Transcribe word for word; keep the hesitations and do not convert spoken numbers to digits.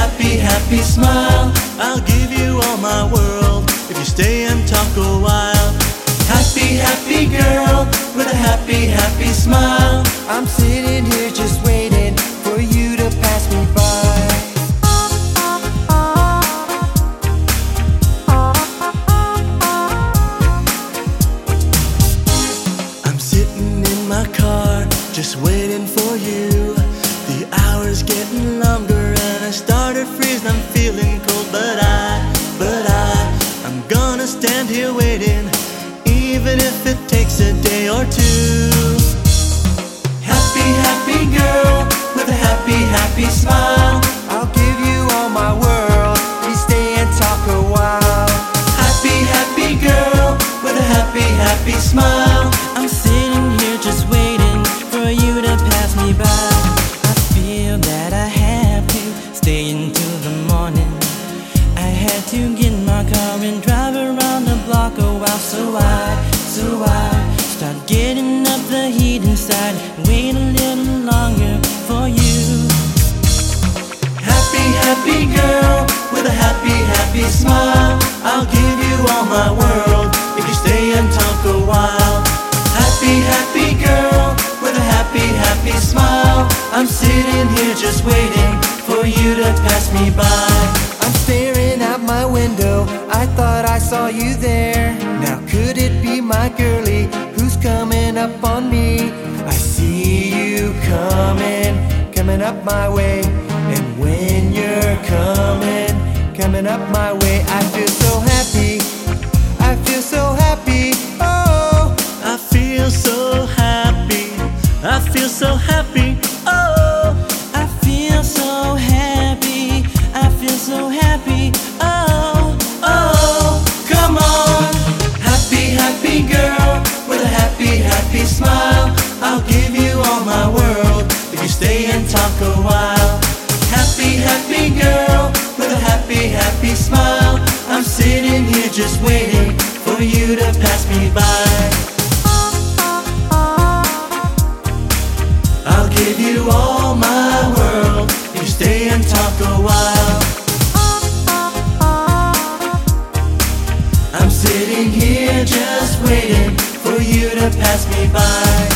happy, happy smile. I'll give you all my world if you stay and talk a while. Happy, happy girl with a happy, happy smile. I'm sitting here just waiting for you to pass me by. I'm sitting in my car just waiting for you. The hours getting longer and I started freezing. I'm feeling cold, but I, but I, I'm gonna stand here waiting, even if it takes a day or two. Happy, happy girl with a happy, happy smile. I'll give you all my world if you stay and talk a while. Happy, happy girl with a happy, happy smile. I'm sitting here just waiting for you to pass me by. I feel that I have to stay until the morning. I had to get in my car and drive around the block a while. So I, so I start getting up the heat inside, wait a little longer for you. Happy, happy girl with a happy, happy smile. I'll give you all my world if you stay and talk a while. Happy, happy girl with a happy, happy smile. I'm sitting here just waiting for you to pass me by. I'm staring out my window, I thought I saw you there. Now could it be my girlie who's coming up on me? I see you coming, coming up my way. And when you're coming, coming up my way, I feel so happy, I feel so happy, oh. I feel so happy, I feel so happy, oh. I feel so happy, I feel so happy, oh, Oh, come on. Happy, happy girl with a happy, happy smile. I'll give you all my world if you stay and talk a while. Happy, happy girl with a happy, happy smile. I'm sitting here just waiting for you to pass me by. I'll give you all my world if you stay and talk a while. I'm sitting here just waiting for you to pass me by.